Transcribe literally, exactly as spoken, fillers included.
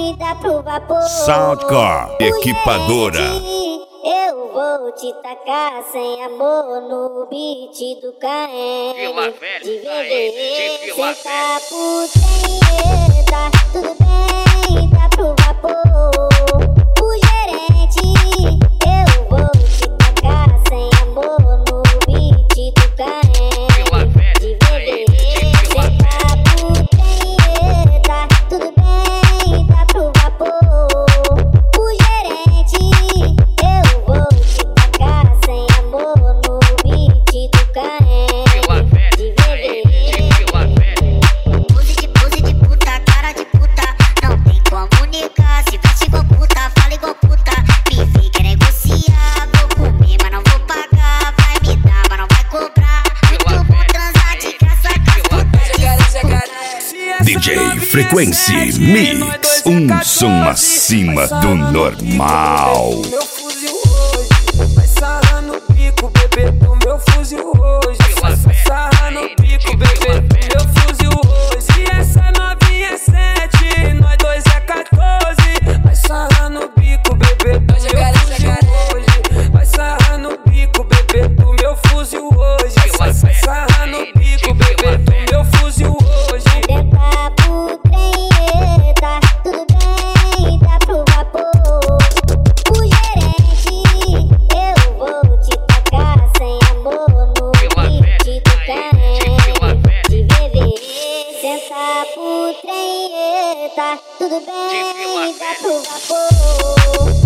bem, dá pro vapor. Soundcore, equipadora. Eu vou te tacar sem amor no beat do K M. De viver, senta por trem, tá tudo bem, dá pro vapor. O gerente, eu vou te tacar sem amor no beat do K M. De viver, senta por trem, tá tudo bem, dá pro vapor. O gerente, eu vou te tacar sem amor no beat do K M. De viver. Pose de pose de puta, cara de puta, não tem como comunicar. Se veste igual puta, fala igual puta. Me vem quer negociar, vou comer, mas não vou pagar. Vai me dar, mas não vai cobrar. Muito bom transar de graça com as putas. D J Frequency Mix, um som acima do normal. Meu fuzil hoje vai sarrar no pico, bebê do meu fuzil hoje. Vai sarrar no pico, bebê do meu fuzil hoje. E essa novinha é sete, nós dois é quatorze. Vai sarrar no bico, bebê do meu fuzil hoje. Vai sarrar no bico, bebê do meu fuzil hoje. Vai sarrar no bico, bebê do meu fuzil hoje. Senta pro trem, tá tudo bem, dá pro vapor. O gerente, eu vou te tacar sem amor no beat do K M. De viver, senta pro trem, tá tudo bem, dá pro vapor.